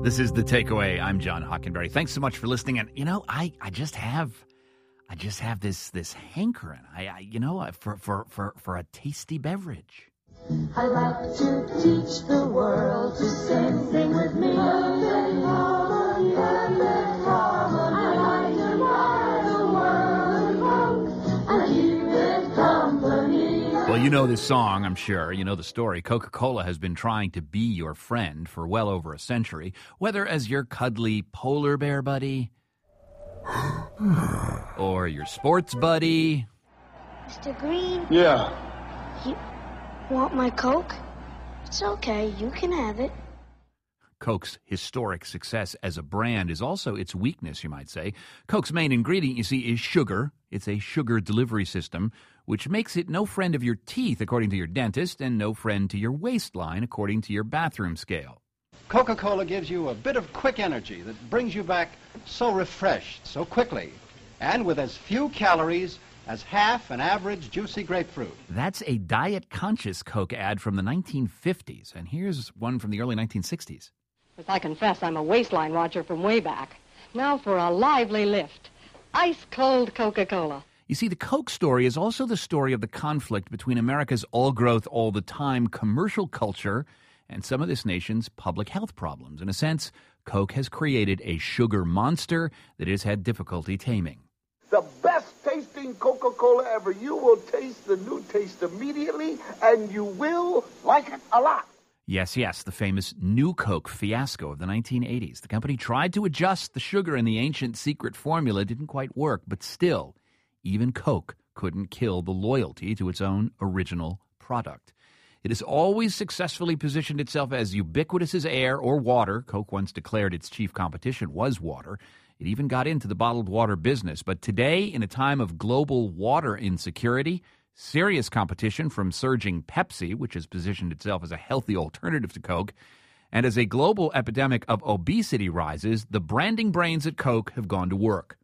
This is The Takeaway. I'm John Hockenberry. Thanks so much for listening. And, I just have this hankering, for a tasty beverage. I'd like to teach the world to sing with me. Perfect harmony, perfect harmony. I like to ride the world and keep it company. Well, you know this song, I'm sure. You know the story. Coca-Cola has been trying to be your friend for well over a century, whether as your cuddly polar bear buddy or your sports buddy. Mr. Green? Yeah. You want my Coke? It's okay, you can have it. Coke's historic success as a brand is also its weakness, you might say. Coke's main ingredient, you see, is sugar. It's a sugar delivery system, which makes it no friend of your teeth, according to your dentist, and no friend to your waistline, according to your bathroom scale. Coca-Cola gives you a bit of quick energy that brings you back so refreshed, so quickly, and with as few calories as half an average juicy grapefruit. That's a diet-conscious Coke ad from the 1950s, and here's one from the early 1960s. As I confess, I'm a waistline watcher from way back. Now for a lively lift. Ice-cold Coca-Cola. You see, the Coke story is also the story of the conflict between America's all-growth, all-the-time commercial culture and some of this nation's public health problems. In a sense, Coke has created a sugar monster that it has had difficulty taming. The best tasting Coca-Cola ever. You will taste the new taste immediately, and you will like it a lot. Yes, the famous New Coke fiasco of the 1980s. The company tried to adjust the sugar in the ancient secret formula. It didn't quite work, but still, even Coke couldn't kill the loyalty to its own original product. It has always successfully positioned itself as ubiquitous as air or water. Coke once declared its chief competition was water. It even got into the bottled water business. But today, in a time of global water insecurity, serious competition from surging Pepsi, which has positioned itself as a healthy alternative to Coke, and as a global epidemic of obesity rises, the branding brains at Coke have gone to work.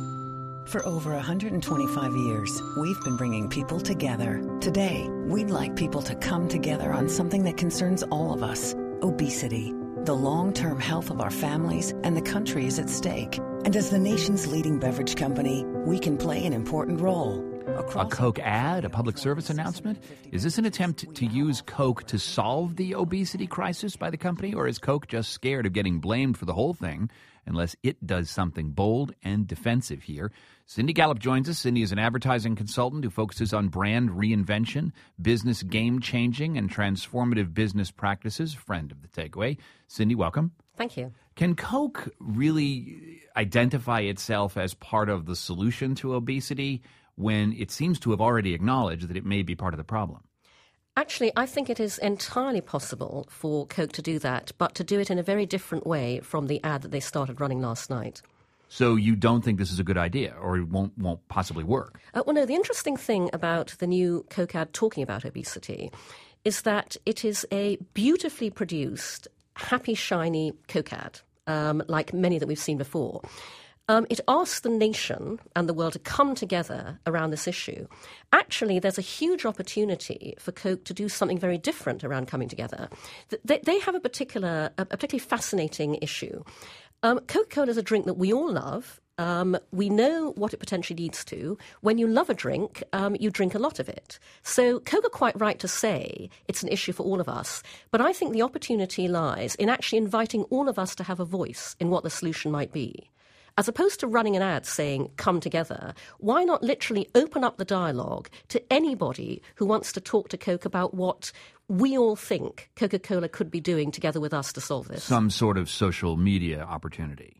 For over 125 years, we've been bringing people together. Today, we'd like people to come together on something that concerns all of us: obesity. The long-term health of our families and the country is at stake. And as the nation's leading beverage company, we can play an important role. A Coke ad, a public service announcement? Is this an attempt to use Coke to solve the obesity crisis by the company, or is Coke just scared of getting blamed for the whole thing unless it does something bold and defensive here? Cindy Gallup joins us. Cindy is an advertising consultant who focuses on brand reinvention, business game-changing, and transformative business practices. Friend of The Takeaway. Cindy, welcome. Thank you. Can Coke really identify itself as part of the solution to obesity when it seems to have already acknowledged that it may be part of the problem? Actually, I think it is entirely possible for Coke to do that, but to do it in a very different way from the ad that they started running last night. So you don't think this is a good idea, or it won't possibly work? Well, no, the interesting thing about the new Coke ad talking about obesity is that it is a beautifully produced, happy, shiny Coke ad, like many that we've seen before. It asks the nation and the world to come together around this issue. Actually, there's a huge opportunity for Coke to do something very different around coming together. They have a particularly fascinating issue. Coca-Cola is a drink that we all love. We know what it potentially leads to. When you love a drink, you drink a lot of it. So Coke are quite right to say it's an issue for all of us. But I think the opportunity lies in actually inviting all of us to have a voice in what the solution might be. As opposed to running an ad saying, come together, why not literally open up the dialogue to anybody who wants to talk to Coke about what we all think Coca-Cola could be doing together with us to solve this? Some sort of social media opportunity.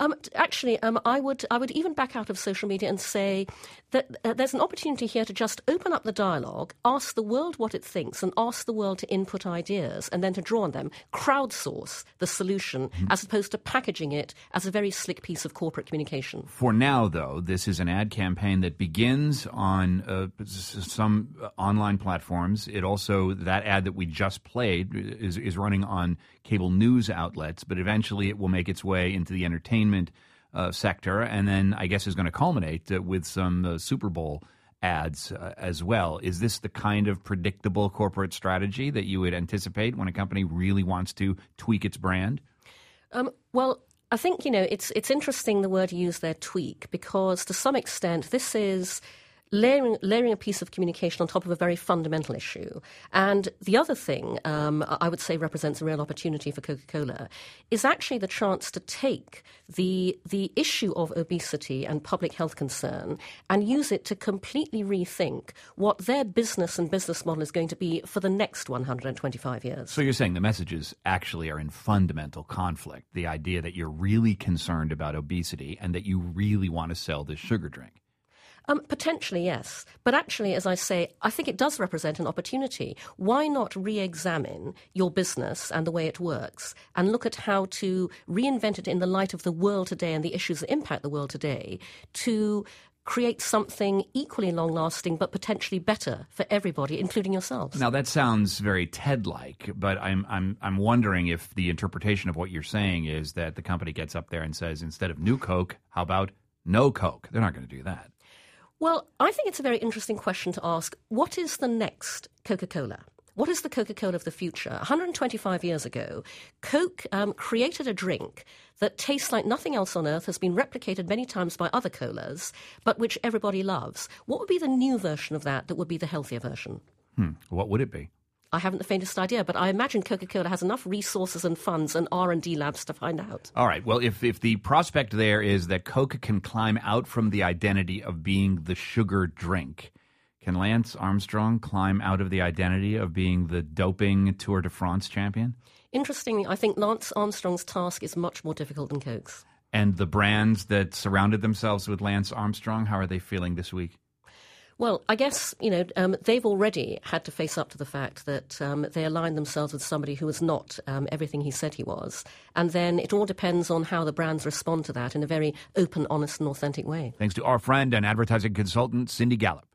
I would even back out of social media and say that there's an opportunity here to just open up the dialogue, ask the world what it thinks, and ask the world to input ideas, and then to draw on them, crowdsource the solution, as opposed to packaging it as a very slick piece of corporate communication. For now, though, this is an ad campaign that begins on some online platforms. It also, that ad that we just played is running on cable news outlets, but eventually it will make its way into the entertainment sector, and then I guess is going to culminate with some Super Bowl ads as well. Is this the kind of predictable corporate strategy that you would anticipate when a company really wants to tweak its brand? Well, I think, it's interesting the word you use there, tweak, because to some extent this is layering a piece of communication on top of a very fundamental issue. And the other thing I would say represents a real opportunity for Coca-Cola is actually the chance to take the issue of obesity and public health concern and use it to completely rethink what their business and business model is going to be for the next 125 years. So you're saying the messages actually are in fundamental conflict, the idea that you're really concerned about obesity and that you really want to sell this sugar drink. Potentially, yes. But actually, as I say, I think it does represent an opportunity. Why not re-examine your business and the way it works and look at how to reinvent it in the light of the world today and the issues that impact the world today to create something equally long-lasting but potentially better for everybody, including yourselves? Now, that sounds very TED-like, but I'm wondering if the interpretation of what you're saying is that the company gets up there and says, instead of new Coke, how about no Coke? They're not going to do that. Well, I think it's a very interesting question to ask. What is the next Coca-Cola? What is the Coca-Cola of the future? 125 years ago, Coke created a drink that tastes like nothing else on earth, has been replicated many times by other colas, but which everybody loves. What would be the new version of that would be the healthier version? What would it be? I haven't the faintest idea, but I imagine Coca-Cola has enough resources and funds and R&D labs to find out. All right. Well, if the prospect there is that Coke can climb out from the identity of being the sugar drink, can Lance Armstrong climb out of the identity of being the doping Tour de France champion? Interestingly, I think Lance Armstrong's task is much more difficult than Coke's. And the brands that surrounded themselves with Lance Armstrong, how are they feeling this week? Well, I guess, they've already had to face up to the fact that they aligned themselves with somebody who was not everything he said he was. And then it all depends on how the brands respond to that in a very open, honest and authentic way. Thanks to our friend and advertising consultant, Cindy Gallop.